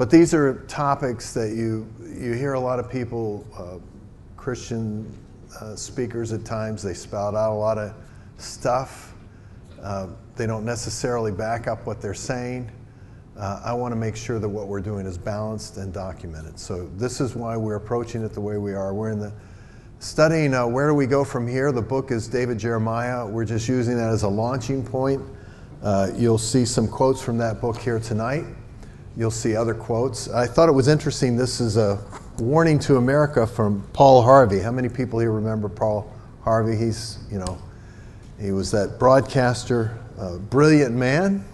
But these are topics that you hear a lot of people, Christian speakers at times, they spout out a lot of stuff. They don't necessarily back up what they're saying. I want to make sure that what we're doing is balanced and documented. So this is why we're approaching it the way we are. We're in the studying Where Do We Go From Here? The book is David Jeremiah. We're just using that as a launching point. You'll see some quotes from that book here tonight. You'll see other quotes. I thought it was interesting. This is a warning to America from Paul Harvey. How many people here remember Paul Harvey? He was that broadcaster, brilliant man.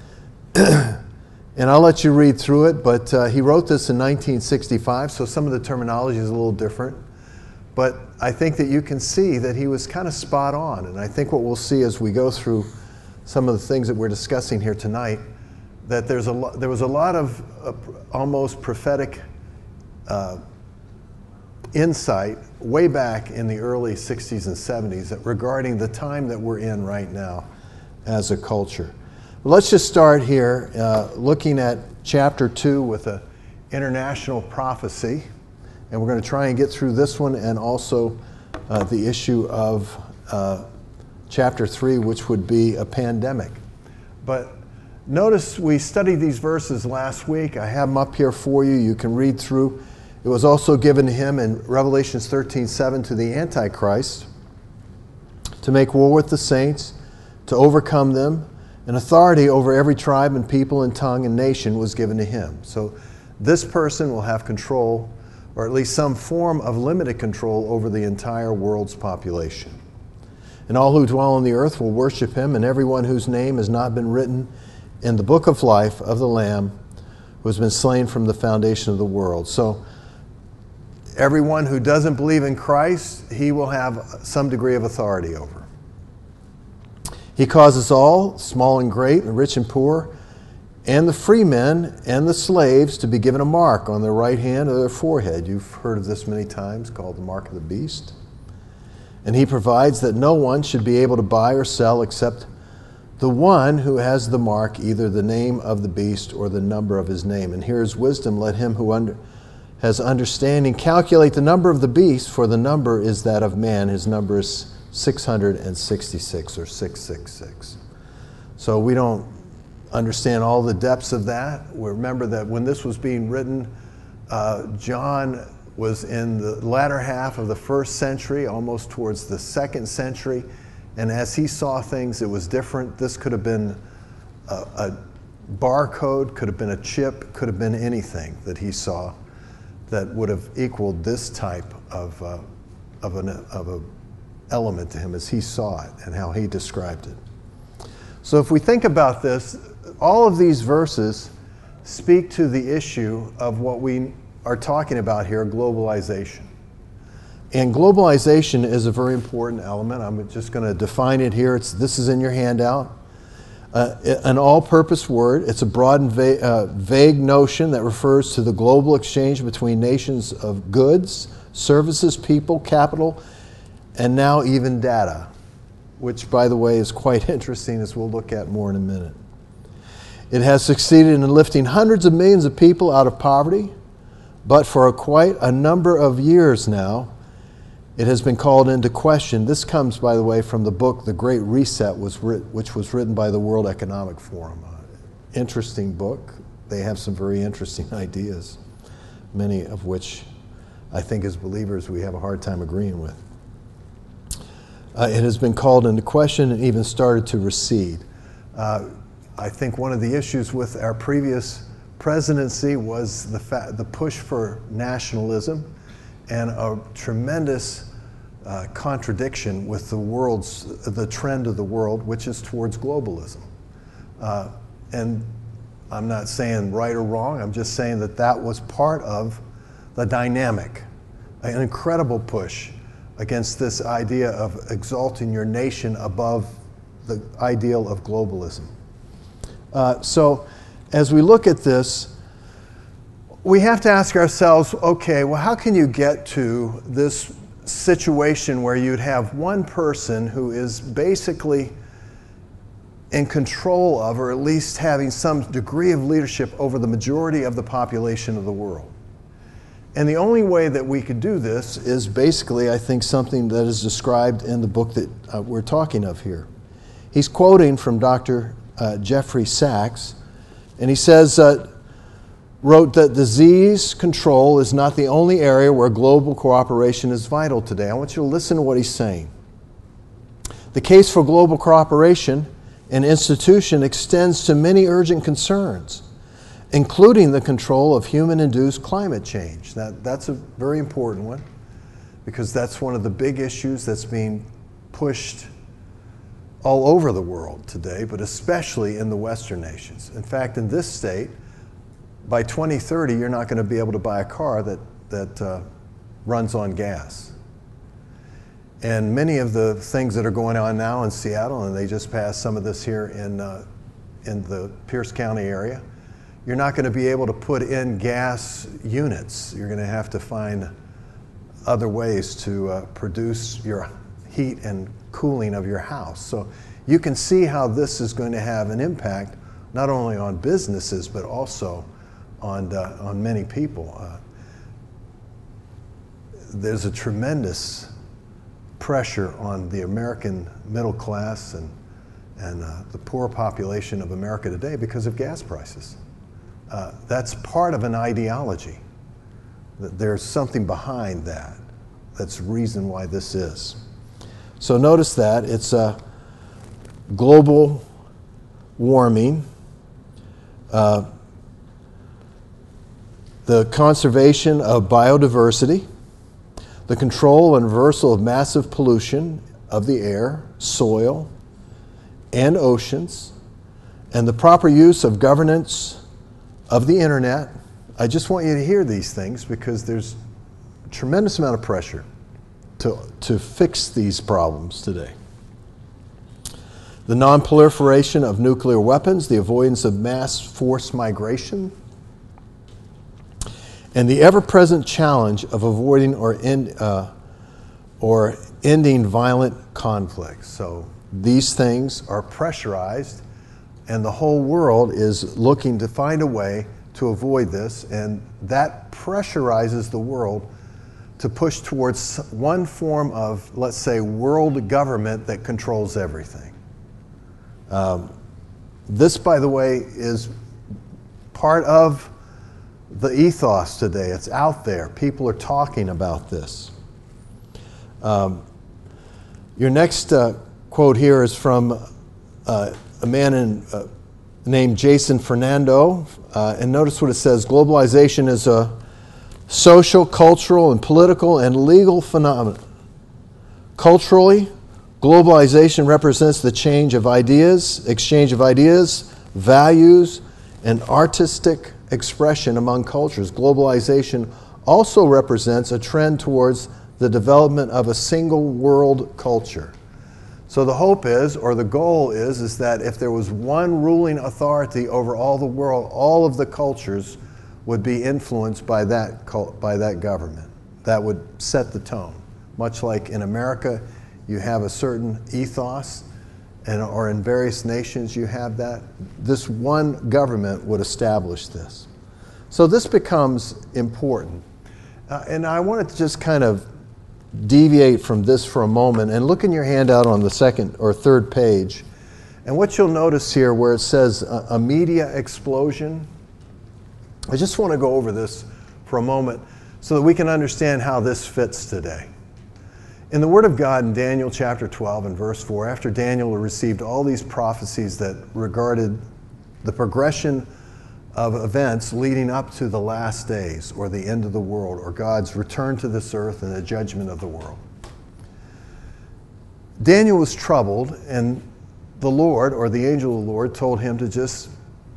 And I'll let you read through it, but he wrote this in 1965, so some of the terminology is a little different. But I think that you can see that he was kind of spot on. And I think what we'll see as we go through some of the things that we're discussing here tonight, that there was a lot of almost prophetic insight way back in the early 60s and 70s regarding the time that we're in right now as a culture. Let's just start here looking at chapter 2 with an international prophecy. And we're going to try and get through this one and also the issue of chapter 3, which would be a pandemic. But notice we studied these verses last week. I have them up here for you. You can read through. It was also given to him in Revelation 13:7 to the Antichrist to make war with the saints, to overcome them, and authority over every tribe and people and tongue and nation was given to him. So this person will have control, or at least some form of limited control over the entire world's population. And all who dwell on the earth will worship him, and everyone whose name has not been written in the book of life of the Lamb who has been slain from the foundation of the world. So everyone who doesn't believe in Christ, he will have some degree of authority over. He causes all, small and great, and rich and poor, and the free men and the slaves to be given a mark on their right hand or their forehead. You've heard of this many times, called the mark of the beast. And he provides that no one should be able to buy or sell except the one who has the mark, either the name of the beast or the number of his name. And here is wisdom. Let him who has understanding calculate the number of the beast, for the number is that of man. His number is 666 or 666. So we don't understand all the depths of that. We remember that when this was being written, John was in the latter half of the first century, almost towards the second century. And as he saw things, it was different. This could have been a barcode, could have been a chip, could have been anything that he saw that would have equaled this type of an element to him as he saw it and how he described it. So if we think about this, all of these verses speak to the issue of what we are talking about here, globalization. And globalization is a very important element. I'm just going to define it here. This is in your handout. An all-purpose word. It's a broad and vague notion that refers to the global exchange between nations of goods, services, people, capital, and now even data, which, by the way, is quite interesting, as we'll look at more in a minute. It has succeeded in lifting hundreds of millions of people out of poverty, but for quite a number of years now, it has been called into question. This comes, by the way, from the book The Great Reset, which was written by the World Economic Forum. Interesting book. They have some very interesting ideas, many of which I think as believers we have a hard time agreeing with. It has been called into question and even started to recede. I think one of the issues with our previous presidency was the push for nationalism and a tremendous contradiction with the trend of the world, which is towards globalism. And I'm not saying right or wrong, I'm just saying that was part of the dynamic, an incredible push against this idea of exalting your nation above the ideal of globalism. So as we look at this, we have to ask ourselves, okay, well, how can you get to this situation where you'd have one person who is basically in control of, or at least having some degree of leadership over the majority of the population of the world. And the only way that we could do this is basically, I think, something that is described in the book that we're talking of here. He's quoting from Dr. Jeffrey Sachs, and he says, wrote that disease control is not the only area where global cooperation is vital today. I want you to listen to what he's saying. The case for global cooperation and institution extends to many urgent concerns, including the control of human-induced climate change. That's a very important one, because that's one of the big issues that's being pushed all over the world today, but especially in the Western nations. In fact, in this state, by 2030, you're not going to be able to buy a car that runs on gas. And many of the things that are going on now in Seattle, and they just passed some of this here in the Pierce County area, you're not going to be able to put in gas units. You're going to have to find other ways to produce your heat and cooling of your house. So you can see how this is going to have an impact not only on businesses but also on many people. There's a tremendous pressure on the American middle class and the poor population of America today because of gas prices. That's part of an ideology. There's something behind that. That's the reason why this is. So notice that it's global warming, the conservation of biodiversity, the control and reversal of massive pollution of the air, soil, and oceans, and the proper use of governance of the internet. I just want you to hear these things because there's a tremendous amount of pressure to fix these problems today. The non-proliferation of nuclear weapons, the avoidance of mass forced migration, and the ever-present challenge of avoiding or ending violent conflicts. So these things are pressurized, and the whole world is looking to find a way to avoid this, and that pressurizes the world to push towards one form of, let's say, world government that controls everything. This, by the way, is part of the ethos today. It's out there. People are talking about this. Your next quote here is from a man named Jason Fernando, and notice what it says. Globalization is a social, cultural, and political and legal phenomenon. Culturally, globalization represents the exchange of ideas, values, and artistic expression among cultures. Globalization also represents a trend towards the development of a single world culture. So the hope is, or the goal is that if there was one ruling authority over all the world, all of the cultures would be influenced by that government. That would set the tone. Much like in America, you have a certain ethos, or in various nations you have that. This one government would establish this. So this becomes important. And I wanted to just kind of deviate from this for a moment and look in your handout on the second or third page. And what you'll notice here where it says a media explosion, I just want to go over this for a moment so that we can understand how this fits today. In the Word of God in Daniel chapter 12 and verse 4, after Daniel received all these prophecies that regarded the progression of events leading up to the last days or the end of the world or God's return to this earth and the judgment of the world, Daniel was troubled, and the Lord, or the angel of the Lord, told him to just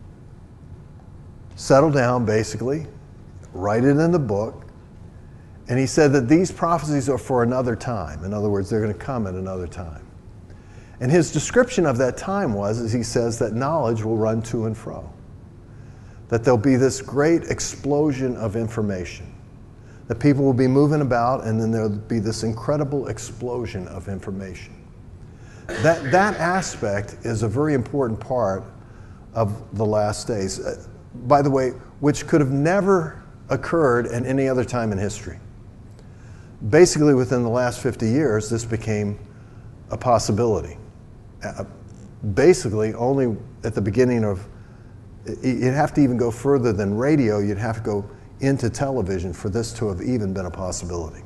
settle down, basically, write it in the book. And he said that these prophecies are for another time. In other words, they're going to come at another time. And his description of that time was, as he says, that knowledge will run to and fro. That there'll be this great explosion of information. That people will be moving about, and then there'll be this incredible explosion of information. That aspect is a very important part of the last days. By the way, which could have never occurred at any other time in history. Basically, within the last 50 years, this became a possibility. Basically, only at the beginning of, you'd have to even go further than radio, you'd have to go into television for this to have even been a possibility.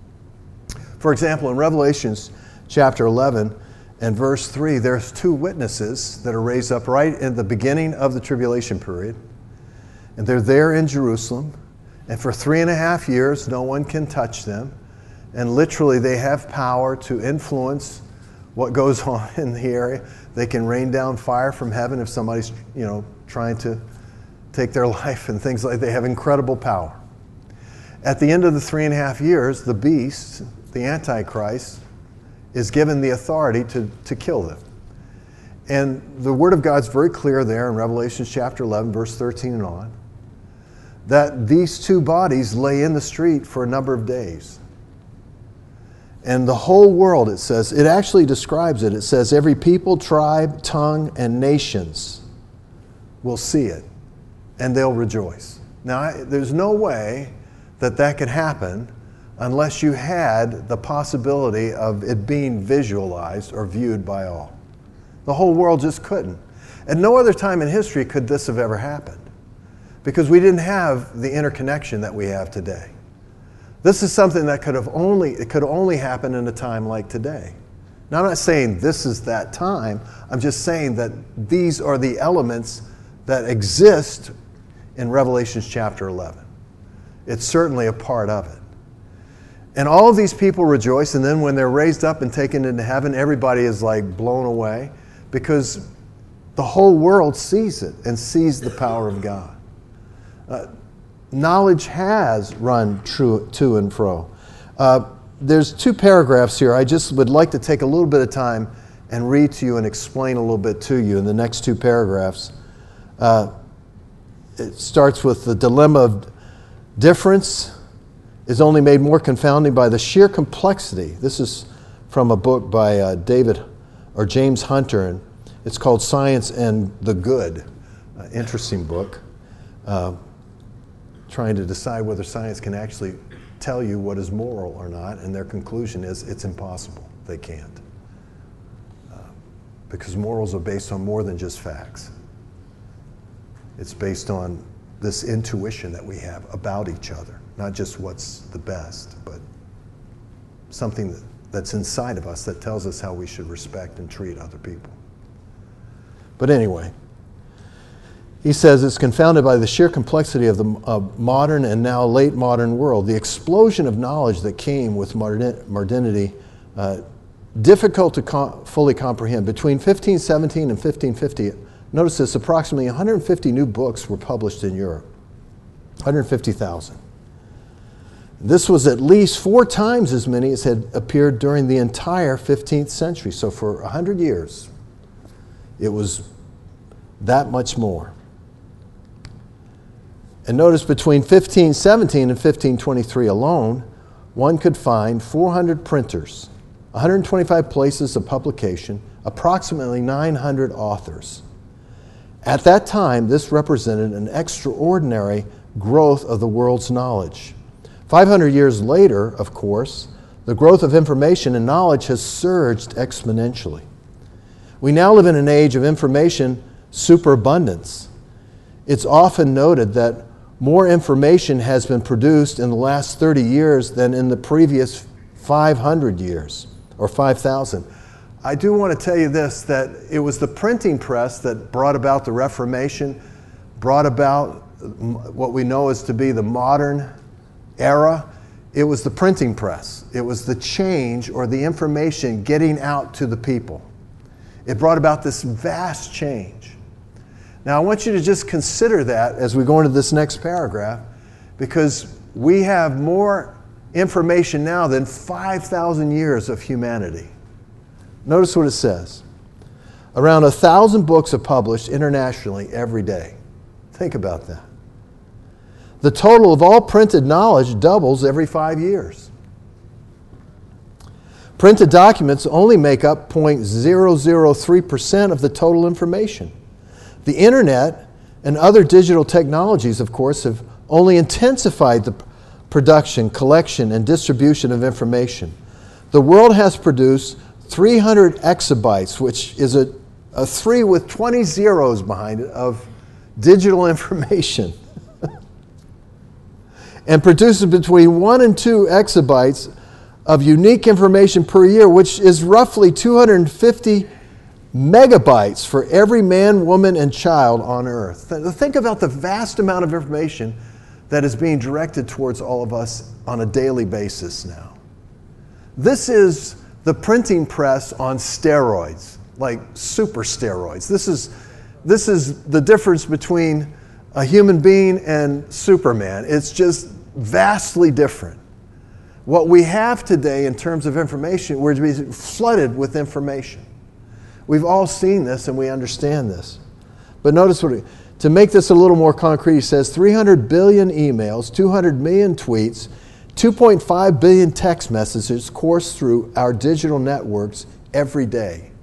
For example, in Revelations chapter 11 and verse 3, there's two witnesses that are raised up right in the beginning of the tribulation period. And they're there in Jerusalem. And for 3.5 years, no one can touch them. And literally, they have power to influence what goes on in the area. They can rain down fire from heaven if somebody's, trying to take their life and things like that. They have incredible power. At the end of the 3.5 years, the beast, the Antichrist, is given the authority to kill them. And the Word of God's very clear there in Revelation chapter 11, verse 13 and on, that these two bodies lay in the street for a number of days. And the whole world, it says, it actually describes it. It says every people, tribe, tongue, and nations will see it, and they'll rejoice. Now, there's no way that could happen unless you had the possibility of it being visualized or viewed by all. The whole world just couldn't. At no other time in history could this have ever happened, because we didn't have the interconnection that we have today. This is something that could only happen in a time like today. Now, I'm not saying this is that time. I'm just saying that these are the elements that exist in Revelation chapter 11. It's certainly a part of it. And all of these people rejoice, and then when they're raised up and taken into heaven, everybody is like blown away, because the whole world sees it and sees the power of God. Knowledge has run true to and fro. There's 2 paragraphs here. I just would like to take a little bit of time and read to you and explain a little bit to you in the next 2 paragraphs. It starts with the dilemma of difference is only made more confounding by the sheer complexity. This is from a book by James Hunter, and it's called Science and the Good. Interesting book. Trying to decide whether science can actually tell you what is moral or not, and their conclusion is it's impossible. They can't. Because morals are based on more than just facts. It's based on this intuition that we have about each other, not just what's the best, but something that's inside of us that tells us how we should respect and treat other people. But anyway, he says it's confounded by the sheer complexity of the modern and now late modern world. The explosion of knowledge that came with modernity, difficult to fully comprehend. Between 1517 and 1550, notice this, approximately 150 new books were published in Europe. 150,000. This was at least 4 times as many as had appeared during the entire 15th century. So for 100 years, it was that much more. And notice between 1517 and 1523 alone, one could find 400 printers, 125 places of publication, approximately 900 authors. At that time, this represented an extraordinary growth of the world's knowledge. 500 years later, of course, the growth of information and knowledge has surged exponentially. We now live in an age of information superabundance. It's often noted that more information has been produced in the last 30 years than in the previous 500 years, or 5,000. I do want to tell you this, that it was the printing press that brought about the Reformation, brought about what we know as to be the modern era. It was the printing press. It was the change or the information getting out to the people. It brought about this vast change. Now, I want you to just consider that as we go into this next paragraph, because we have more information now than 5,000 years of humanity. Notice what it says. Around 1,000 books are published internationally every day. Think about that. The total of all printed knowledge doubles every 5 years. Printed documents only make up 0.003% of the total information. The internet and other digital technologies, of course, have only intensified the production, collection, and distribution of information. The world has produced 300 exabytes, which is a 3 with 20 zeros behind it, of digital information. And produces between 1 and 2 exabytes of unique information per year, which is roughly 250 megabytes for every man, woman, and child on earth. Think about the vast amount of information that is being directed towards all of us on a daily basis now. This is the printing press on steroids, like super steroids. This is the difference between a human being and Superman. It's just vastly different. What we have today in terms of information, we're being flooded with information. We've all seen this and we understand this. But notice to make this a little more concrete, he says 300 billion emails, 200 million tweets, 2.5 billion text messages course through our digital networks every day.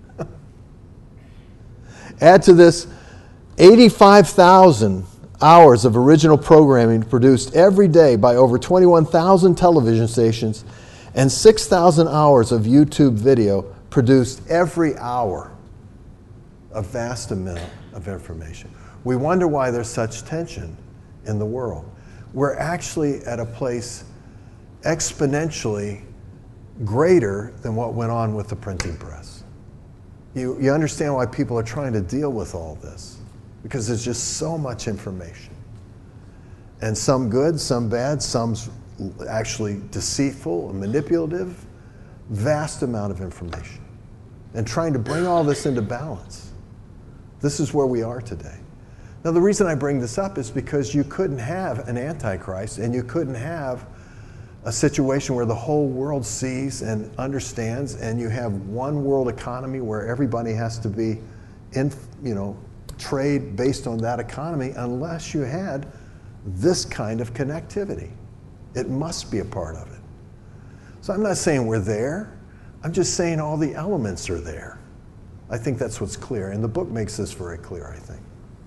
Add to this 85,000 hours of original programming produced every day by over 21,000 television stations and 6,000 hours of YouTube video produced every hour. A vast amount of information. We wonder why there's such tension in the world. We're actually at a place exponentially greater than what went on with the printing press. You understand why people are trying to deal with all this, because there's just so much information. And some good, some bad, some actually deceitful and manipulative. Vast amount of information. And trying to bring all this into balance. This is where we are today. Now, the reason I bring this up is because you couldn't have an Antichrist and you couldn't have a situation where the whole world sees and understands, and you have one world economy where everybody has to be in, trade based on that economy, unless you had this kind of connectivity. It must be a part of it. So I'm not saying we're there. I'm just saying all the elements are there. I think that's what's clear, and the book makes this very clear, I think.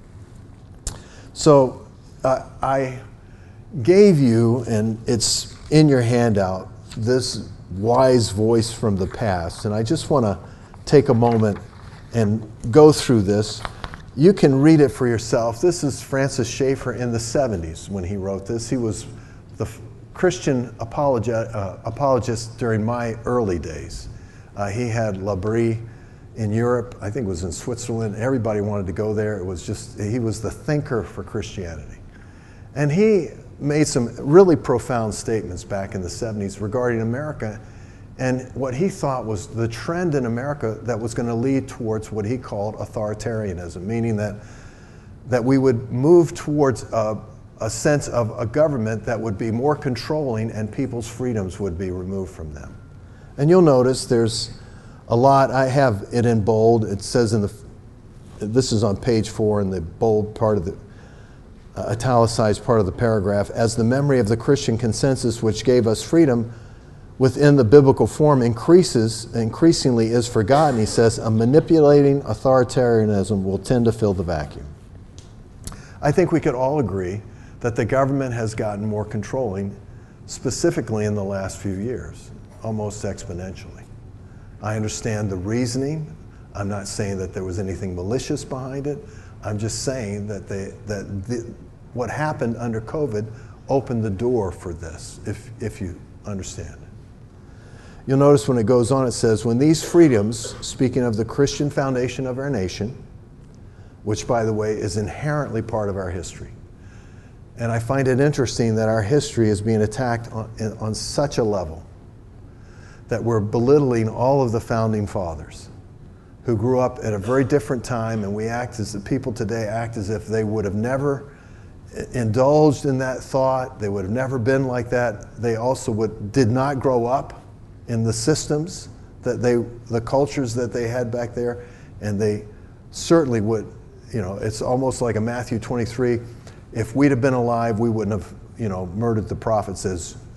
So I gave you, and it's in your handout, this wise voice from the past, and I just want to take a moment and go through this. You can read it for yourself. This is Francis Schaeffer in the 70s when he wrote this. He was the Christian apologist during my early days. He had L'Abri in Europe, I think it was in Switzerland. Everybody wanted to go there. It was just, he was the thinker for Christianity. And he made some really profound statements back in the 70s regarding America and what he thought was the trend in America that was going to lead towards what he called authoritarianism, meaning that we would move towards a sense of a government that would be more controlling and people's freedoms would be removed from them. And you'll notice there's a lot. I have it in bold. It says this is on page 4 in the bold part of the italicized part of the paragraph, as the memory of the Christian consensus which gave us freedom within the biblical form increasingly is forgotten, he says, a manipulating authoritarianism will tend to fill the vacuum. I think we could all agree that the government has gotten more controlling, specifically in the last few years, almost exponentially. I understand the reasoning. I'm not saying that there was anything malicious behind it. I'm just saying that what happened under COVID opened the door for this, if you understand. You'll notice when it goes on, it says, when these freedoms, speaking of the Christian foundation of our nation, which, by the way, is inherently part of our history. And I find it interesting that our history is being attacked on such a level that we're belittling all of the founding fathers who grew up at a very different time, and we act as the people today act as if they would have never indulged in that thought. They would have never been like that. They also did not grow up in the systems the cultures that they had back there, and they certainly would, it's almost like a Matthew 23. If we'd have been alive, we wouldn't have, murdered the prophets as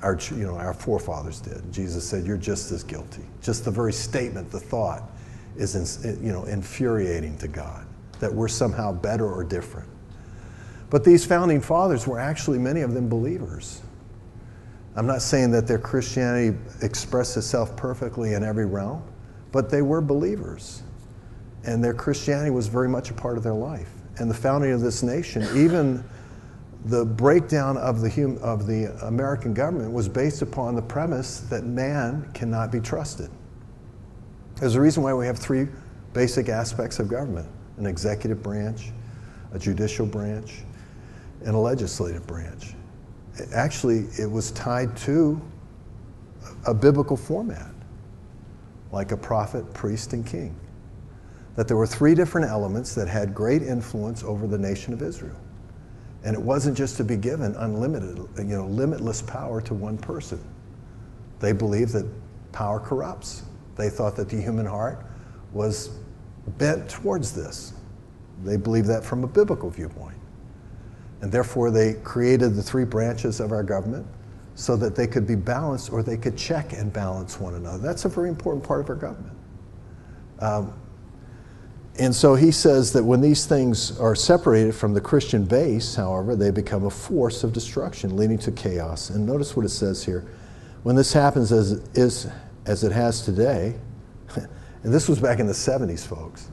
our forefathers did. Jesus said, you're just as guilty. Just the very statement, the thought, is infuriating to God, that we're somehow better or different. But these founding fathers were actually, many of them, believers. I'm not saying that their Christianity expressed itself perfectly in every realm, but they were believers. And their Christianity was very much a part of their life. And the founding of this nation, even the breakdown of the American government, was based upon the premise that man cannot be trusted. There's a reason why we have three basic aspects of government: an executive branch, a judicial branch, and a legislative branch. Actually, it was tied to a biblical format, like a prophet, priest, and king. That there were three different elements that had great influence over the nation of Israel. And it wasn't just to be given unlimited, limitless power to one person. They believed that power corrupts. They thought that the human heart was bent towards this. They believed that from a biblical viewpoint. And therefore they created the three branches of our government so that they could be balanced, or they could check and balance one another. That's a very important part of our government. And so he says that when these things are separated from the Christian base, however, they become a force of destruction, leading to chaos. And notice what it says here. When this happens as it has today, and this was back in the 70s, folks.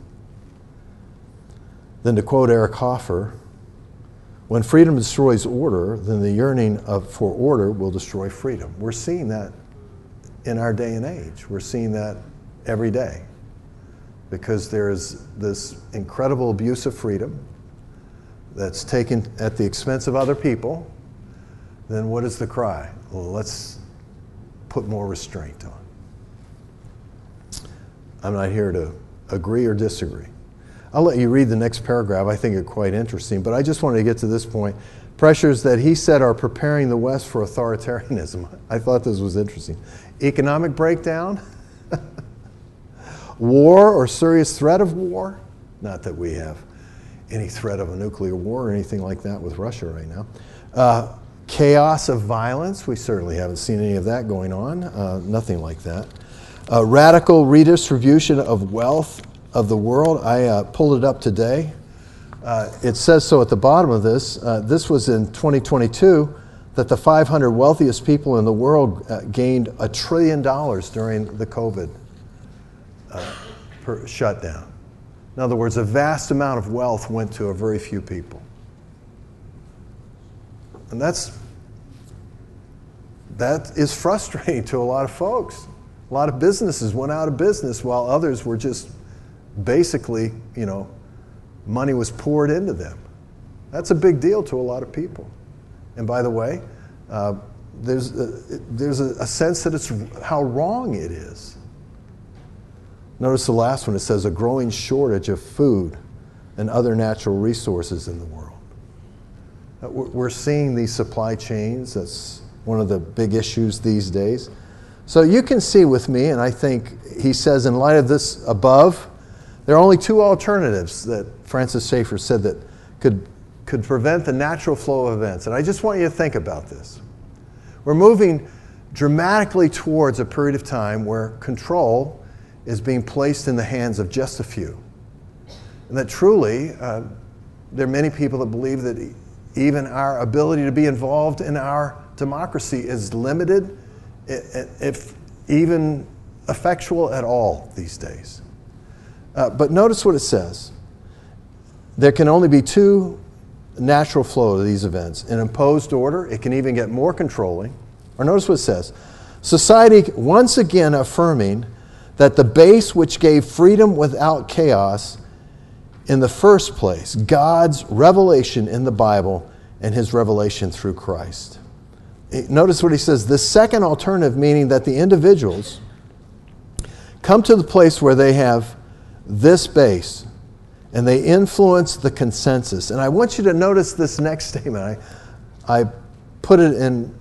Then to quote Eric Hoffer, when freedom destroys order, then the yearning for order will destroy freedom. We're seeing that in our day and age. We're seeing that every day, because there's this incredible abuse of freedom that's taken at the expense of other people. Then what is the cry? Well, let's put more restraint on. I'm not here to agree or disagree. I'll let you read the next paragraph. I think it's quite interesting, but I just wanted to get to this point. Pressures that he said are preparing the West for authoritarianism. I thought this was interesting. Economic breakdown, war or serious threat of war. Not that we have any threat of a nuclear war or anything like that with Russia right now. Chaos of violence. We certainly haven't seen any of that going on. Nothing like that. Radical redistribution of wealth of the world. I pulled it up today. It says so at the bottom of this. This was in 2022, that the 500 wealthiest people in the world gained $1 trillion during the COVID shutdown. In other words, a vast amount of wealth went to a very few people. And that is frustrating to a lot of folks. A lot of businesses went out of business while others were just basically, money was poured into them. That's a big deal to a lot of people. And by the way, there's a sense that it's how wrong it is. Notice the last one. It says a growing shortage of food and other natural resources in the world. We're seeing these supply chains. That's one of the big issues these days. So you can see with me, and I think he says in light of this above, there are only two alternatives that Francis Schaeffer said that could prevent the natural flow of events. And I just want you to think about this. We're moving dramatically towards a period of time where control is being placed in the hands of just a few. And that truly, there are many people that believe that even our ability to be involved in our democracy is limited, if even effectual at all these days. But notice what it says. There can only be two natural flow to these events. An imposed order, it can even get more controlling. Or notice what it says. Society once again affirming that the base which gave freedom without chaos in the first place, God's revelation in the Bible and his revelation through Christ. Notice what he says. The second alternative, meaning that the individuals come to the place where they have this base and they influence the consensus. And I want you to notice this next statement. I put it in,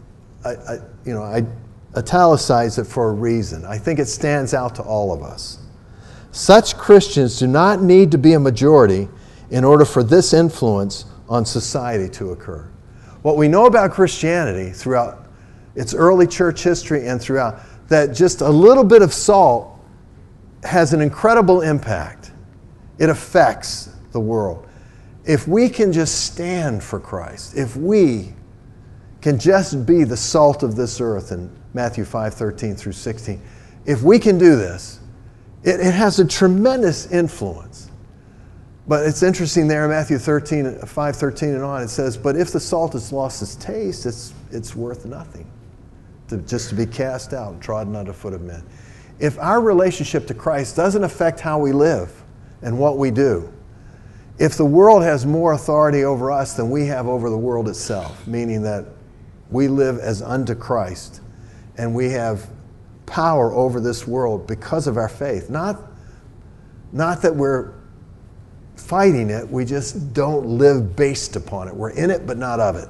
I italicized it for a reason. I think it stands out to all of us. Such Christians do not need to be a majority in order for this influence on society to occur. What we know about Christianity throughout It's early church history and throughout, that just a little bit of salt has an incredible impact. It affects the world. If we can just stand for Christ, if we can just be the salt of this earth in Matthew 5:13 through 16, if we can do this, it has a tremendous influence. But it's interesting there in Matthew 5:13 and on, it says, but if the salt has lost its taste, it's worth nothing, just to be cast out and trodden under foot of men. If our relationship to Christ doesn't affect how we live and what we do, if the world has more authority over us than we have over the world itself, meaning that we live as unto Christ and we have power over this world because of our faith, not that we're fighting it, we just don't live based upon it. We're in it, but not of it.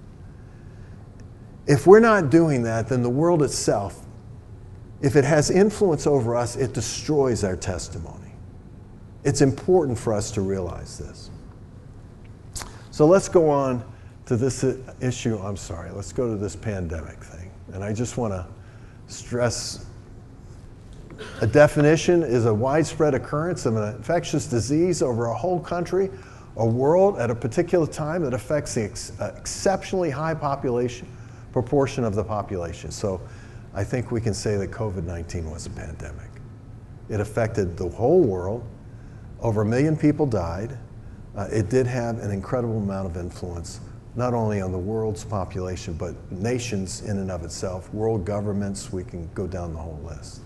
If we're not doing that, then the world itself, if it has influence over us, it destroys our testimony. It's important for us to realize this. So let's go on to this issue. Let's go to this pandemic thing. And I just want to stress a definition is a widespread occurrence of an infectious disease over a whole country or world at a particular time that affects the exceptionally high proportion of the population. So I think we can say that COVID-19 was a pandemic. It affected the whole world. Over 1 million people died. It did have an incredible amount of influence, not only on the world's population, but nations in and of itself, world governments, we can go down the whole list.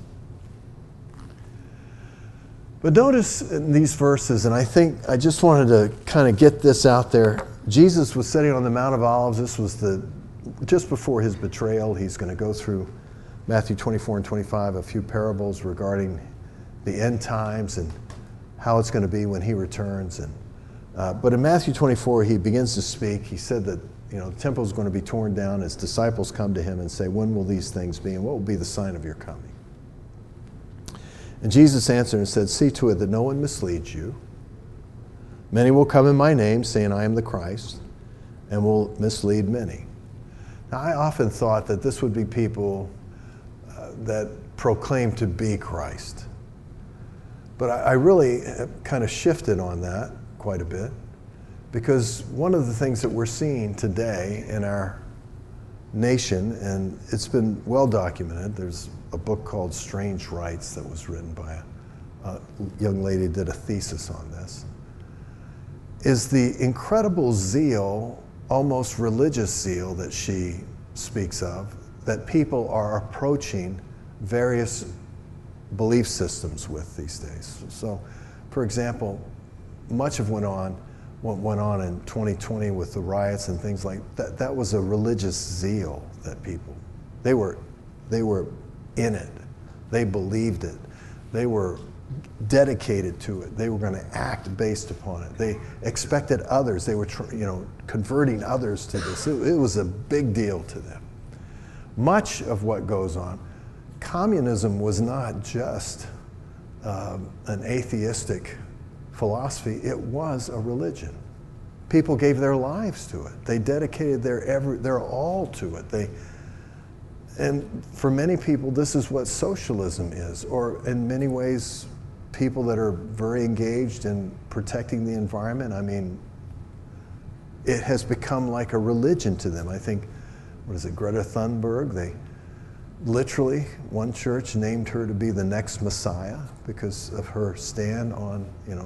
But notice in these verses, and I just wanted to kind of get this out there. Jesus was sitting on the Mount of Olives. This was just before his betrayal. He's going to go through Matthew 24 and 25, a few parables regarding the end times and how it's going to be when he returns. But in Matthew 24, he begins to speak. He said that the temple is going to be torn down. His disciples come to him and say, when will these things be, and what will be the sign of your coming? And Jesus answered and said, see to it that no one misleads you. Many will come in my name, saying, I am the Christ, and will mislead many. Now, I often thought that this would be people that proclaim to be Christ. But I really kind of shifted on that quite a bit, because one of the things that we're seeing today in our nation, and it's been well documented, there's a book called Strange Rights that was written by a young lady who did a thesis on this, is the incredible zeal, almost religious zeal that she speaks of, that people are approaching various belief systems with these days. So, for example, much of what went on in 2020 with the riots and things like that, that was a religious zeal that people, they were in it. They believed it. They were dedicated to it. They were going to act based upon it. They expected others. They were converting others to this. It was a big deal to them. Much of what goes on, communism was not just an atheistic philosophy. It was a religion. People gave their lives to it. They dedicated their all to it. And for many people, this is what socialism is, or in many ways, people that are very engaged in protecting the environment. I mean, it has become like a religion to them. I think, Greta Thunberg? They literally, one church named her to be the next Messiah because of her stand on,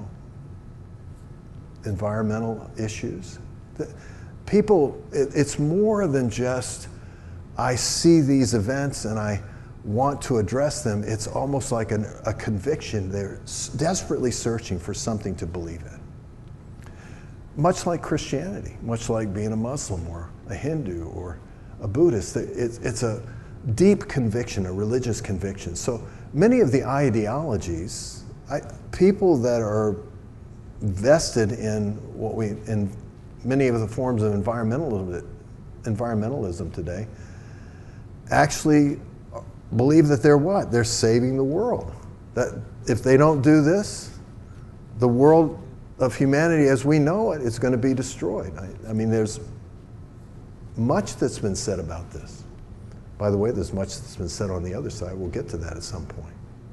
environmental issues. People, it's more than just, I see these events and I want to address them. It's almost like a conviction. They're desperately searching for something to believe in. Much like Christianity, much like being a Muslim or a Hindu or a Buddhist. It's a deep conviction, a religious conviction. So many of the ideologies, people that are vested in in many of the forms of environmentalism today, actually believe that they're saving the world. That if they don't do this, the world of humanity as we know it is going to be destroyed. I mean, there's much that's been said about this. By the way, there's much that's been said on the other side. We'll get to that at some point.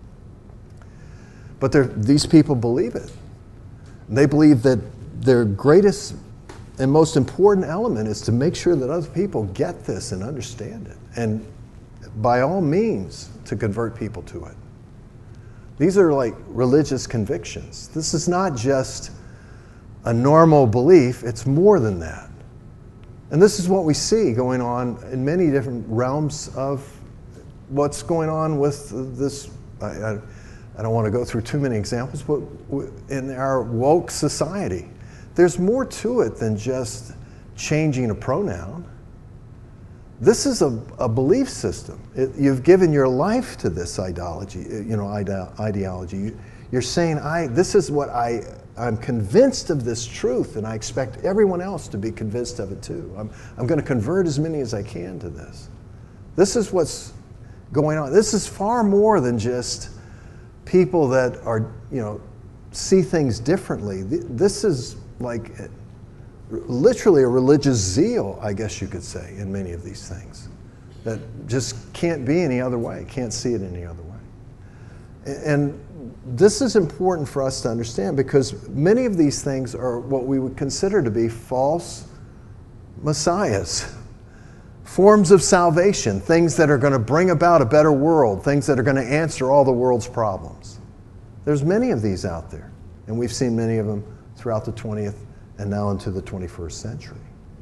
But these people believe it. They believe that their greatest and most important element is to make sure that other people get this and understand it. And by all means, to convert people to it. These are like religious convictions. This is not just a normal belief, it's more than that. And this is what we see going on in many different realms of what's going on with this. I don't want to go through too many examples, but in our woke society, there's more to it than just changing a pronoun. This is a belief system. You've given your life to this ideology. You're saying, this is what I'm convinced of this truth, and I expect everyone else to be convinced of it too. I'm going to convert as many as I can to this. This is what's going on. This is far more than just people that are, see things differently. This is like literally a religious zeal, I guess you could say, in many of these things that just can't be any other way, can't see it any other way. And this is important for us to understand because many of these things are what we would consider to be false messiahs, forms of salvation, things that are going to bring about a better world, things that are going to answer all the world's problems. There's many of these out there, and we've seen many of them throughout the 20th and now into the 21st century.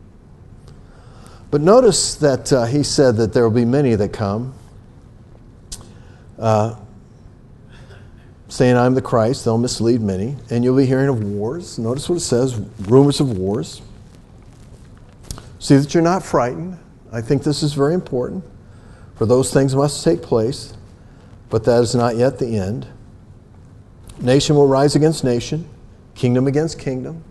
But notice that he said that there will be many that come, saying, I'm the Christ. They'll mislead many. And you'll be hearing of wars. Notice what it says, rumors of wars. See that you're not frightened. I think this is very important. For those things must take place, but that is not yet the end. Nation will rise against nation, kingdom against kingdom.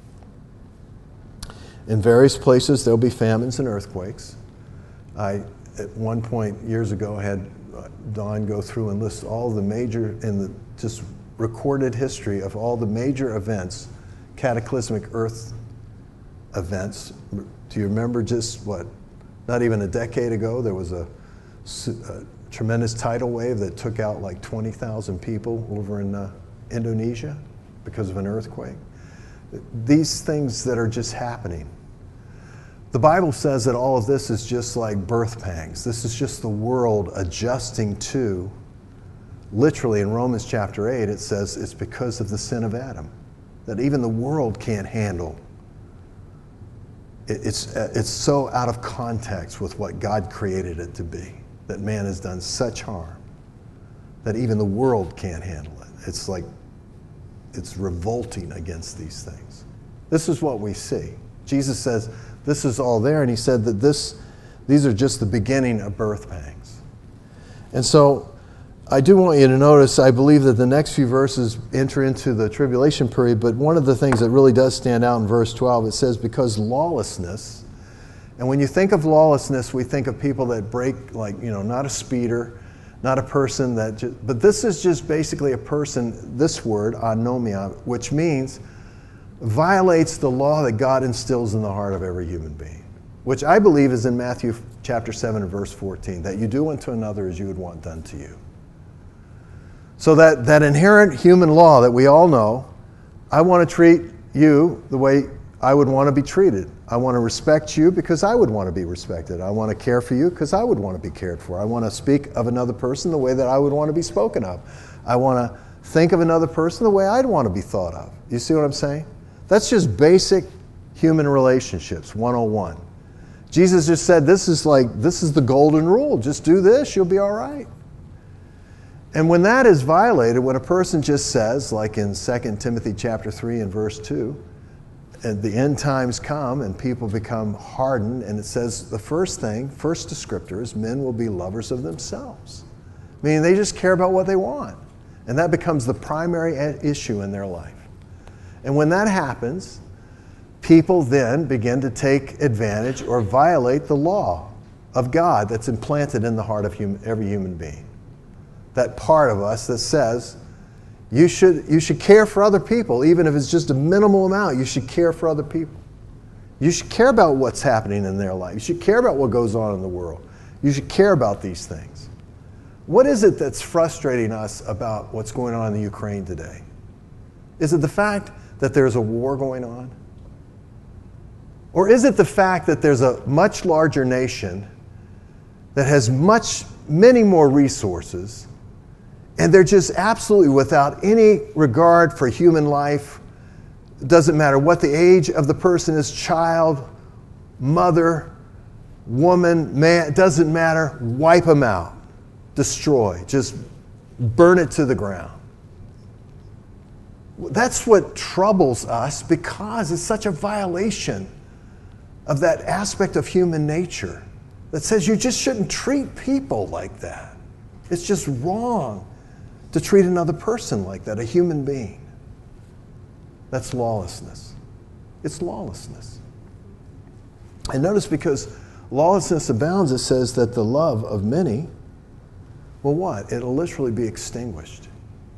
In various places, there'll be famines and earthquakes. I, at one point years ago, had Don go through and list all the major, in the just recorded history of all the major events, cataclysmic earth events. Do you remember just not even a decade ago, there was a tremendous tidal wave that took out like 20,000 people over in Indonesia because of an earthquake. These things that are just happening. The Bible says that all of this is just like birth pangs. This is just the world adjusting to, literally in Romans chapter 8, it says it's because of the sin of Adam, that even the world can't handle. It's so out of context with what God created it to be, that man has done such harm that even the world can't handle it. It's like, it's revolting against these things. This is what we see. Jesus says, this is all there, and he said that these are just the beginning of birth pangs. And so I do want you to notice, I believe that the next few verses enter into the tribulation period, but one of the things that really does stand out in verse 12, it says, because lawlessness, and when you think of lawlessness, we think of people that break, not a speeder, not a person but this is just basically a person, this word, anomia, which means violates the law that God instills in the heart of every human being, which I believe is in Matthew chapter 7 and verse 14, that you do unto another as you would want done to you. So that inherent human law that we all know, I want to treat you the way I would want to be treated. I want to respect you because I would want to be respected. I want to care for you because I would want to be cared for. I want to speak of another person the way that I would want to be spoken of. I want to think of another person the way I'd want to be thought of. You see what I'm saying? That's just basic human relationships, 101. Jesus just said, this is the golden rule. Just do this, you'll be all right. And when that is violated, when a person just says, like in 2 Timothy chapter 3 and verse 2, and the end times come and people become hardened, and it says the first descriptor is men will be lovers of themselves. Meaning they just care about what they want. And that becomes the primary issue in their life. And when that happens, people then begin to take advantage or violate the law of God that's implanted in the heart of every human being. That part of us that says, you should care for other people, even if it's just a minimal amount. You should care for other people. You should care about what's happening in their life. You should care about what goes on in the world. You should care about these things. What is it that's frustrating us about what's going on in the Ukraine today? Is it the fact that there's a war going on? Or is it the fact that there's a much larger nation that has many more resources, and they're just absolutely without any regard for human life? It doesn't matter what the age of the person is, child, mother, woman, man, it doesn't matter. Wipe them out. Destroy. Just burn it to the ground. That's what troubles us because it's such a violation of that aspect of human nature that says you just shouldn't treat people like that. It's just wrong to treat another person like that, a human being. That's lawlessness. It's lawlessness. And notice, because lawlessness abounds, it says that the love of many, well, what? It'll literally be extinguished.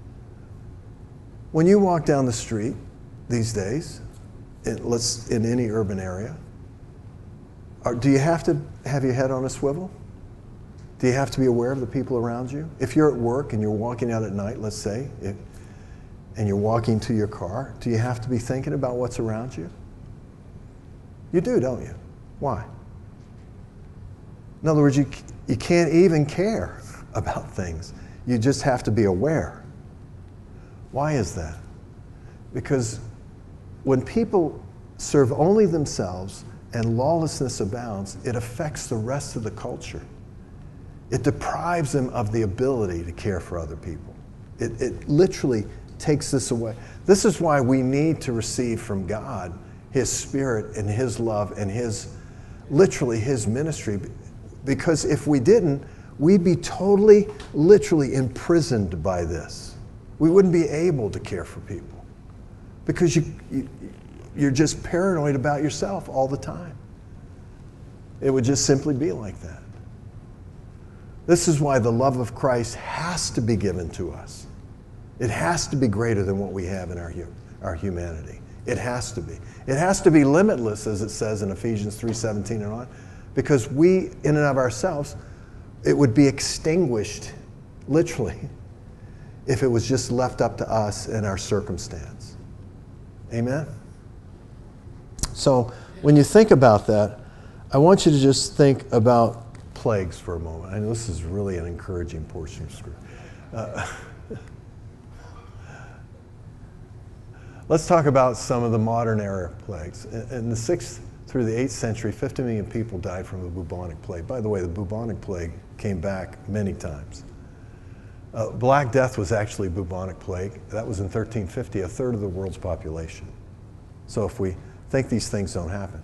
When you walk down the street these days, in any urban area, do you have to have your head on a swivel? Do you have to be aware of the people around you? If you're at work and you're walking out at night, let's say, and you're walking to your car, do you have to be thinking about what's around you? You do, don't you? Why? In other words, you can't even care about things. You just have to be aware. Why is that? Because when people serve only themselves and lawlessness abounds, it affects the rest of the culture. It deprives them of the ability to care for other people. It literally takes this away. This is why we need to receive from God His Spirit and His love and literally His ministry. Because if we didn't, we'd be totally, literally imprisoned by this. We wouldn't be able to care for people because you're just paranoid about yourself all the time. It would just simply be like that. This is why the love of Christ has to be given to us. It has to be greater than what we have in our humanity. It has to be. It has to be limitless, as it says in Ephesians 3:17 and on, because we, in and of ourselves, it would be extinguished, literally, if it was just left up to us and our circumstance. Amen? So when you think about that, I want you to just think about plagues for a moment. I know this is really an encouraging portion of Scripture. Let's talk about some of the modern era plagues. In the 6th through the 8th century, 50 million people died from the bubonic plague. By the way, the bubonic plague came back many times. Black Death was actually bubonic plague. That was in 1350, a third of the world's population. So if we think these things don't happen.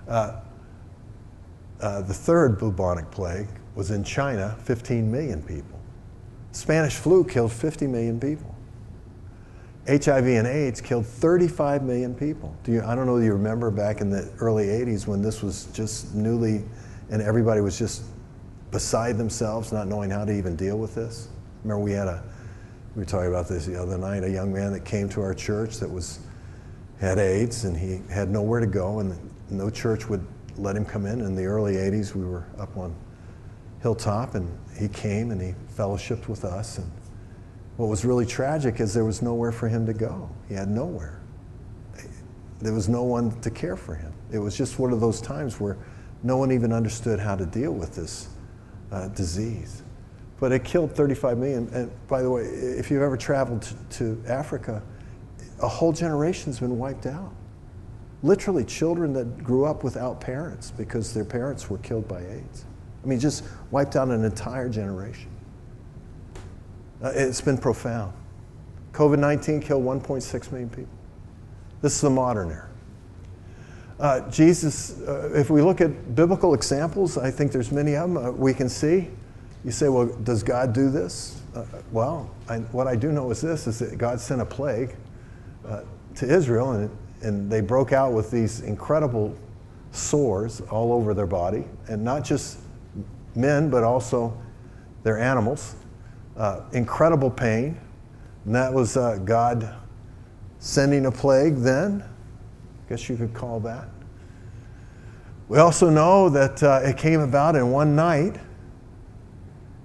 The third bubonic plague was in China, 15 million people. Spanish flu killed 50 million people. HIV and AIDS killed 35 million people. I don't know if you remember back in the early 80s when this was just newly, and everybody was just beside themselves, not knowing how to even deal with this. Remember we were talking about this the other night, a young man that came to our church that had AIDS, and he had nowhere to go, and no church would let him come in. In the early 80s, we were up on Hilltop, and he came and he fellowshiped with us. And what was really tragic is there was nowhere for him to go. He had nowhere. There was no one to care for him. It was just one of those times where no one even understood how to deal with this disease. But it killed 35 million. And by the way, if you've ever traveled to Africa, a whole generation's been wiped out. Literally, children that grew up without parents because their parents were killed by AIDS. I mean, just wiped out an entire generation. It's been profound. COVID-19 killed 1.6 million people. This is the modern era. Jesus, if we look at biblical examples, I think there's many of them we can see. You say, well, does God do this? What I do know is this, is that God sent a plague to Israel, and they broke out with these incredible sores all over their body, and not just men, but also their animals. Incredible pain, and that was God sending a plague then, I guess you could call that. We also know that it came about in one night,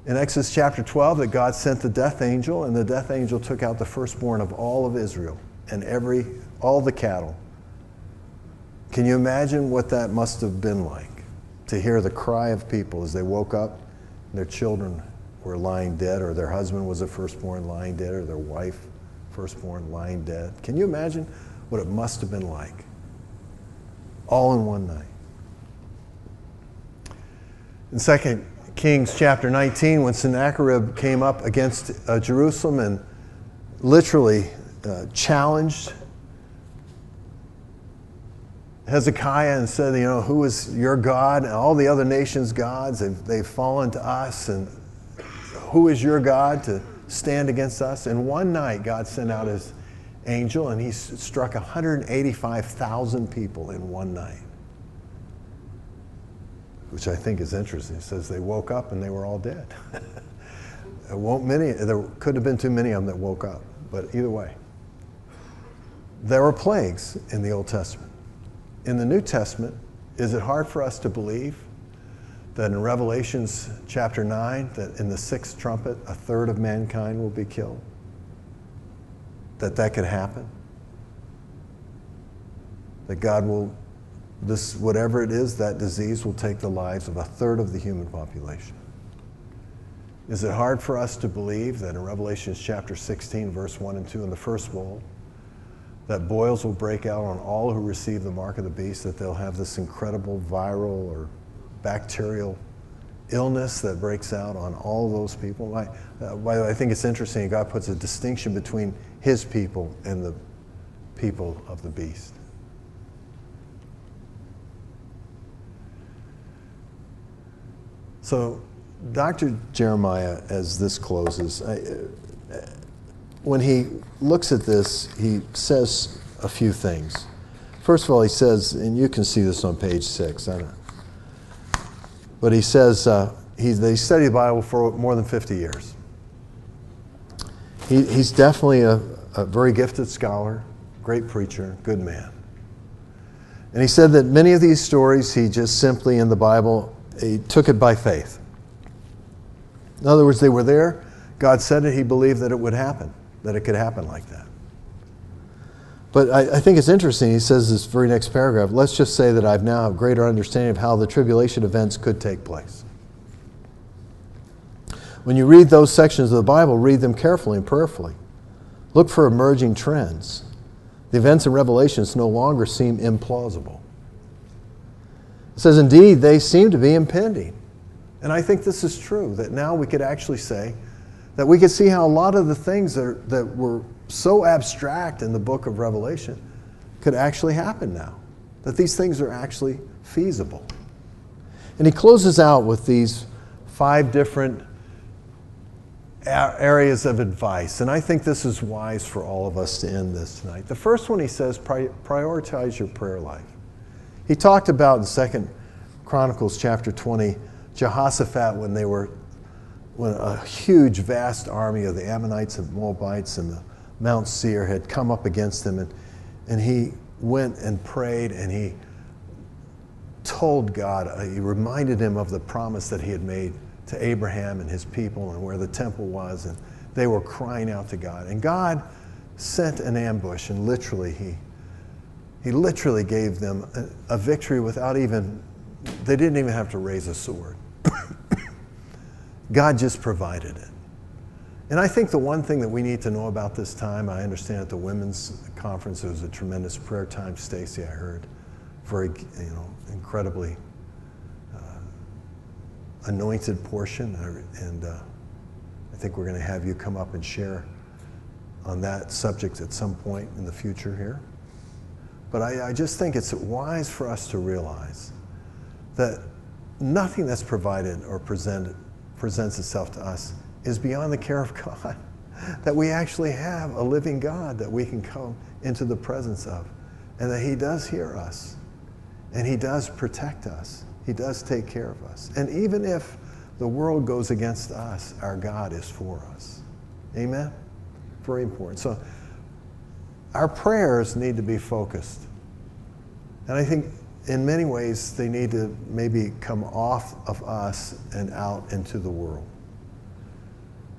in Exodus chapter 12 that God sent the death angel, and the death angel took out the firstborn of all of Israel and all the cattle. Can you imagine what that must have been like, to hear the cry of people as they woke up and their children were lying dead, or their husband was a firstborn lying dead, or their wife firstborn lying dead? Can you imagine what it must have been like? All in one night. In 2 Kings chapter 19, when Sennacherib came up against Jerusalem and literally challenged Hezekiah and said, who is your God? And all the other nations' gods, they've fallen to us. And who is your God to stand against us? And one night, God sent out his angel, and he struck 185,000 people in one night, which I think is interesting. It says they woke up and they were all dead. There couldn't have been too many of them that woke up, but either way. There were plagues in the Old Testament. In the New Testament, is it hard for us to believe that in Revelations chapter 9, that in the sixth trumpet, a third of mankind will be killed? That could happen? That God will, whatever it is, that disease will take the lives of a third of the human population? Is it hard for us to believe that in Revelation chapter 16, verse 1 and 2, in the first bowl, that boils will break out on all who receive the mark of the beast, that they'll have this incredible viral or bacterial illness that breaks out on all of those people? By the way, I think it's interesting, God puts a distinction between his people and the people of the beast. So Dr. Jeremiah, as this closes, when he looks at this, he says a few things. First of all, he says, and you can see this on page 6, but he says they studied the Bible for more than 50 years. He's definitely a very gifted scholar, great preacher, good man. And he said that many of these stories, he just simply in the Bible, he took it by faith. In other words, they were there, God said it, he believed that it would happen, that it could happen like that. But I think it's interesting, he says this very next paragraph, let's just say that I've now have greater understanding of how the tribulation events could take place. When you read those sections of the Bible, read them carefully and prayerfully. Look for emerging trends. The events in Revelations no longer seem implausible. It says, indeed, they seem to be impending. And I think this is true, that now we could actually say that we could see how a lot of the things that were so abstract in the book of Revelation could actually happen now. That these things are actually feasible. And he closes out with these 5 different areas of advice. And I think this is wise for all of us to end this tonight. The first one, he says, prioritize your prayer life. He talked about in 2 Chronicles chapter 20, Jehoshaphat, when a huge, vast army of the Ammonites and Moabites and the Mount Seir had come up against him, and he went and prayed, and he told God, he reminded him of the promise that he had made to Abraham and his people and where the temple was, and they were crying out to God. And God sent an ambush, and literally he literally gave them a victory without they didn't even have to raise a sword. God just provided it. And I think the one thing that we need to know about this time, I understand at the women's conference there was a tremendous prayer time. Stacy, I heard, very incredibly anointed portion, and I think we're going to have you come up and share on that subject at some point in the future here. But I just think it's wise for us to realize that nothing that's provided or presents itself to us is beyond the care of God. That we actually have a living God that we can come into the presence of, and that he does hear us, and he does protect us. He does take care of us. And even if the world goes against us, our God is for us. Amen? Very important. So our prayers need to be focused. And I think in many ways they need to maybe come off of us and out into the world.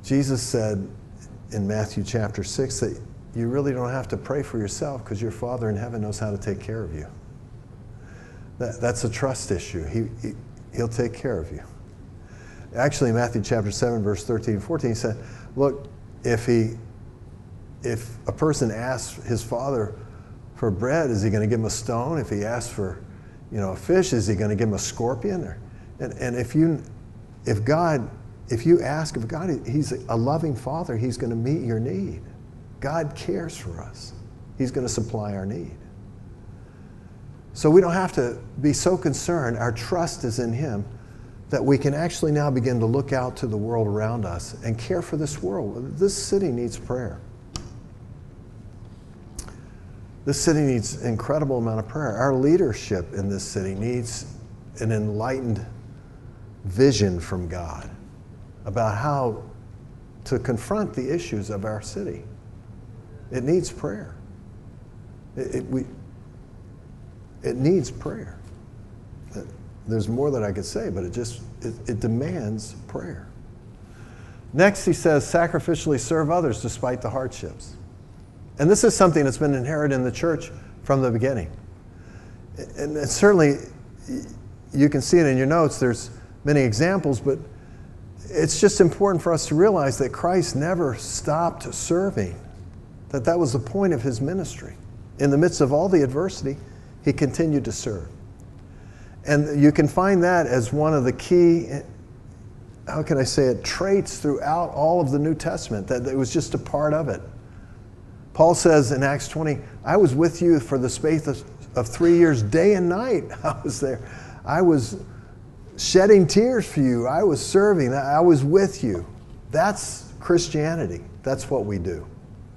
Jesus said in Matthew chapter 6 that you really don't have to pray for yourself because your Father in heaven knows how to take care of you. That's a trust issue. He'll take care of you. Actually, in Matthew chapter 7, verse 13 and 14, he said, look, if a person asks his Father for bread, is he going to give him a stone? If he asks for a fish, is he going to give him a scorpion? And if you ask of God, he's a loving Father, he's going to meet your need. God cares for us. He's going to supply our need. So we don't have to be so concerned. Our trust is in him that we can actually now begin to look out to the world around us and care for this world. This city needs prayer. This city needs an incredible amount of prayer. Our leadership in this city needs an enlightened vision from God about how to confront the issues of our city. It needs prayer. It needs prayer. There's more that I could say, but it demands prayer. Next, he says, sacrificially serve others despite the hardships. And this is something that's been inherited in the church from the beginning. And certainly, you can see it in your notes. There's many examples, but it's just important for us to realize that Christ never stopped serving, that was the point of his ministry. In the midst of all the adversity, he continued to serve. And you can find that as one of the key, how can I say it, traits throughout all of the New Testament, that it was just a part of it. Paul says in Acts 20, I was with you for the space of 3 years, day and night. I was there. I was shedding tears for you. I was serving. I was with you. That's Christianity. That's what we do.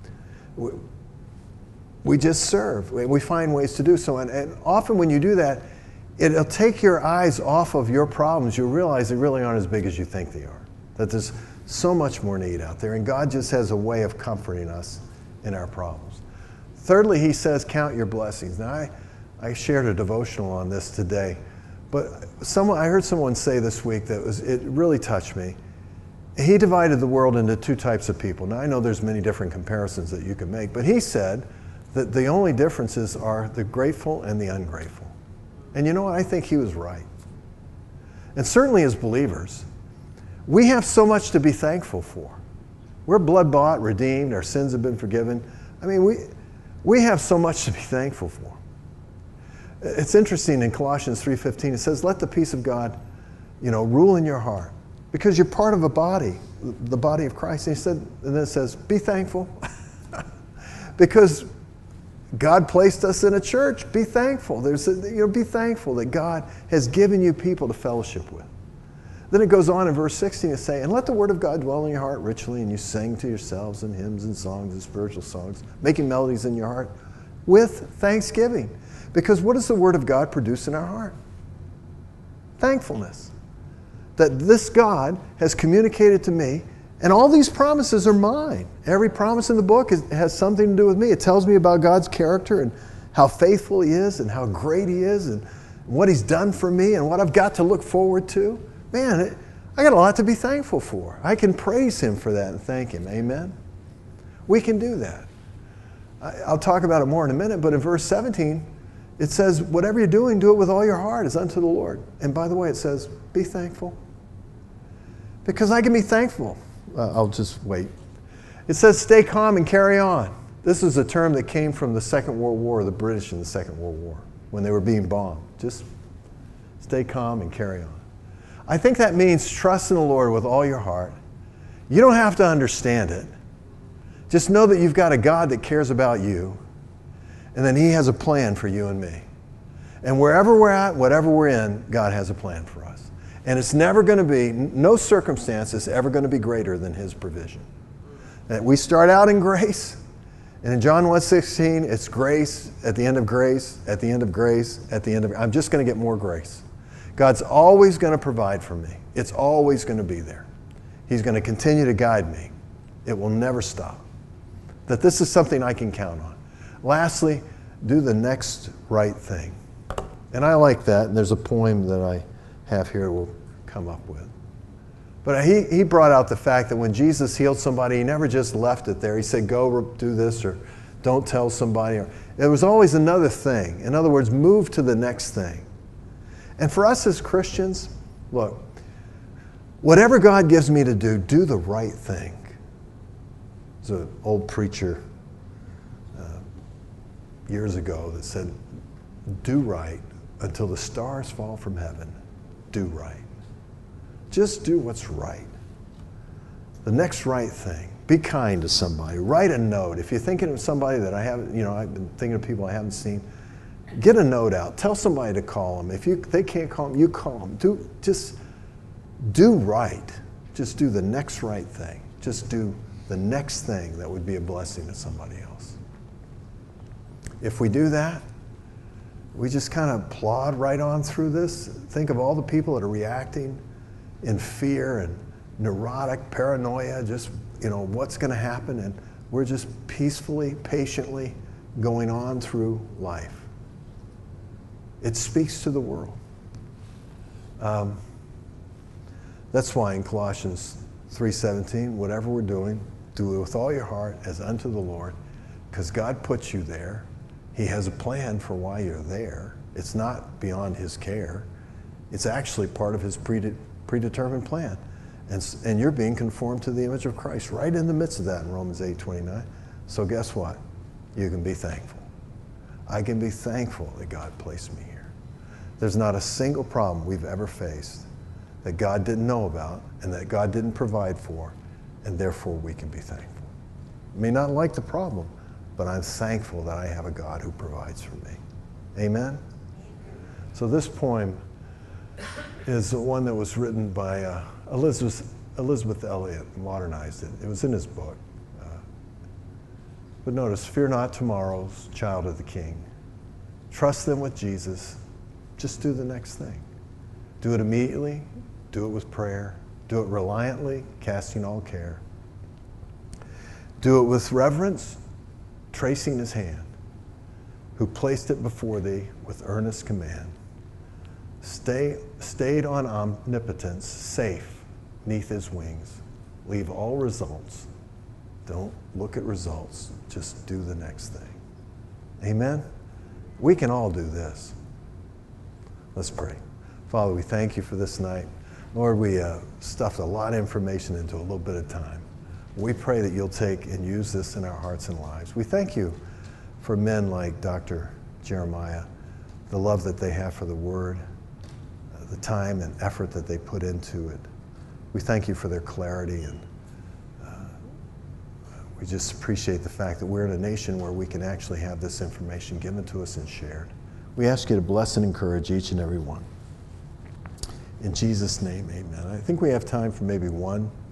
We just serve. We find ways to do so. And often when you do that, it'll take your eyes off of your problems. You'll realize they really aren't as big as you think they are. That there's so much more need out there. And God just has a way of comforting us in our problems. Thirdly, he says, count your blessings. Now, I shared a devotional on this today, but I heard someone say this week it really touched me. He divided the world into two types of people. Now, I know there's many different comparisons that you can make, but he said that the only differences are the grateful and the ungrateful. And you know what? I think he was right. And certainly as believers, we have so much to be thankful for. We're blood-bought, redeemed, our sins have been forgiven. I mean, we have so much to be thankful for. It's interesting in Colossians 3:15, it says, let the peace of God, rule in your heart. Because you're part of a body, the body of Christ. And then it says, be thankful. Because God placed us in a church. Be thankful. Be thankful that God has given you people to fellowship with. Then it goes on in verse 16 to say, and let the word of God dwell in your heart richly, and you sing to yourselves in hymns and songs and spiritual songs, making melodies in your heart with thanksgiving. Because what does the word of God produce in our heart? Thankfulness. That this God has communicated to me, and all these promises are mine. Every promise in the book has something to do with me. It tells me about God's character and how faithful he is and how great he is and what he's done for me and what I've got to look forward to. Man, I got a lot to be thankful for. I can praise him for that and thank him. Amen? We can do that. I'll talk about it more in a minute, but in verse 17, it says, whatever you're doing, do it with all your heart as unto the Lord. And by the way, it says, be thankful. Because I can be thankful. I'll just wait. It says, stay calm and carry on. This is a term that came from the Second World War, the British in the Second World War, when they were being bombed. Just stay calm and carry on. I think that means trust in the Lord with all your heart. You don't have to understand it. Just know that you've got a God that cares about you, and then he has a plan for you and me. And wherever we're at, whatever we're in, God has a plan for us. And it's never going to be, no circumstance is ever going to be greater than his provision. And we start out in grace, and in John 1:16, it's grace at the end of grace, at the end of grace, at the end of, I'm just going to get more grace. God's always going to provide for me. It's always going to be there. He's going to continue to guide me. It will never stop. That this is something I can count on. Lastly, do the next right thing. And I like that, and there's a poem that I have here we'll come up with. But he brought out the fact that when Jesus healed somebody, he never just left it there. He said, go do this, or don't tell somebody. Or, there was always another thing. In other words, move to the next thing. And for us as Christians, look, whatever God gives me to do the right thing. There's an old preacher years ago that said, do right until the stars fall from heaven. Do right. Just do what's right. The next right thing. Be kind to somebody. Write a note. If you're thinking of somebody that I haven't, I've been thinking of people I haven't seen, get a note out. Tell somebody to call them. If they can't call them, you call them. Just do right. Just do the next right thing. Just do the next thing that would be a blessing to somebody else. If we do that, we just kind of plod right on through this. Think of all the people that are reacting in fear and neurotic paranoia, just, what's going to happen, and we're just peacefully, patiently going on through life. It speaks to the world. That's why in Colossians 3:17, whatever we're doing, do it with all your heart as unto the Lord, because God puts you there. He has a plan for why you're there. It's not beyond his care. It's actually part of his predetermined plan. And you're being conformed to the image of Christ right in the midst of that in Romans 8:29. So guess what? You can be thankful. I can be thankful that God placed me here. There's not a single problem we've ever faced that God didn't know about and that God didn't provide for, and therefore we can be thankful. I may not like the problem, but I'm thankful that I have a God who provides for me. Amen? So this poem is one that was written by Elizabeth Elliot, modernized it. It was in his book. But notice, fear not tomorrow's child of the King. Trust them with Jesus. Just do the next thing. Do it immediately. Do it with prayer. Do it reliantly, casting all care. Do it with reverence, tracing his hand, who placed it before thee with earnest command. Stayed on omnipotence, safe neath his wings. Leave all results. Don't look at results. Just do the next thing. Amen? We can all do this. Let's pray. Father, we thank you for this night. Lord, we stuffed a lot of information into a little bit of time. We pray that you'll take and use this in our hearts and lives. We thank you for men like Dr. Jeremiah, the love that they have for the Word, the time and effort that they put into it. We thank you for their clarity, and we just appreciate the fact that we're in a nation where we can actually have this information given to us and shared. We ask you to bless and encourage each and every one. In Jesus' name, amen. I think we have time for maybe one